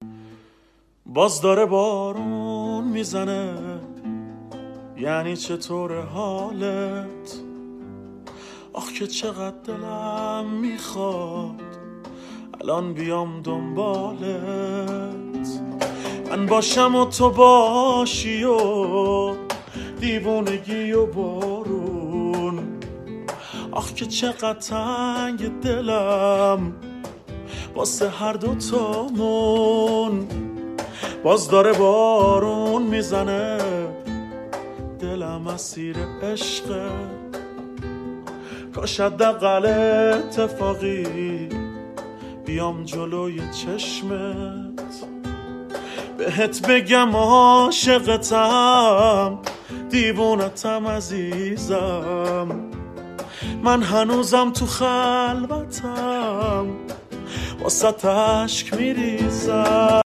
باز داره بارون میزنه، یعنی چطور حالت؟ آخ که چقدر دلم میخواد الان بیام دنبالت، من باشم و تو باشی و دیوونگی و بارون. آخ که چقدر تنگ دلم واسه هر دو تامون. باز داره بارون میزنه، دلم اسیر عشقه، کاش حداقل اتفاقی بیام جلوی چشمت بهت بگم عاشقتم، دیوونتم عزیزم، من هنوزم تو خلوتم واسه اشک میریزم.